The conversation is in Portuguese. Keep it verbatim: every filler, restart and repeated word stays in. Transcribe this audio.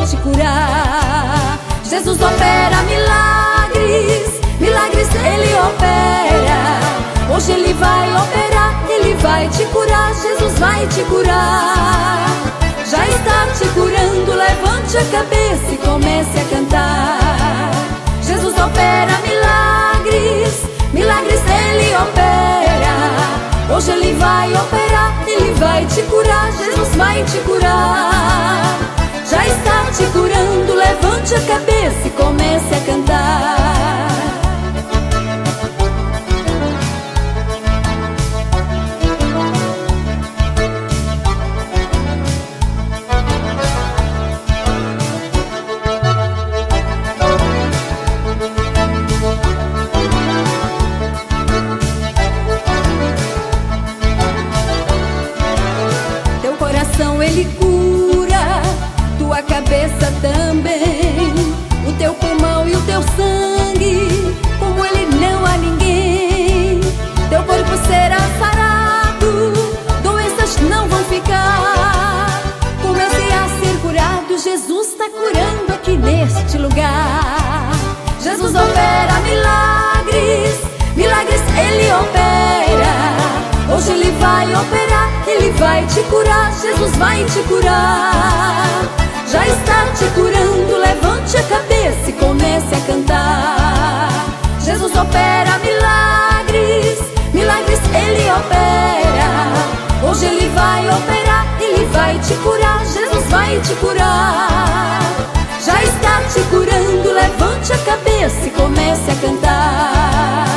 te curar. Jesus opera milagres, milagres Ele opera. Hoje Ele vai operar, Ele vai te curar. Jesus vai te curar. Já está te curando, levante a cabeça e comece a cantar. Jesus opera milagres, milagres Ele opera. Hoje Ele vai operar, Ele vai te curar. Jesus vai te curar. Já está te curando, levante a cabeça e comece a cantar. Teu coração Ele cura, tua cabeça também, o teu pulmão e o teu sangue, como Ele não há ninguém. Teu corpo será sarado, doenças não vão ficar. Comece a ser curado, Jesus está curando aqui neste lugar. Jesus opera milagres, milagres Ele opera. Hoje Ele vai operar, Ele vai te curar. Jesus vai te curar. Já está te curando, levante a cabeça e comece a cantar. Jesus opera milagres, milagres Ele opera. Hoje Ele vai operar, Ele vai te curar. Jesus vai te curar. Já está te curando, levante a cabeça e comece a cantar.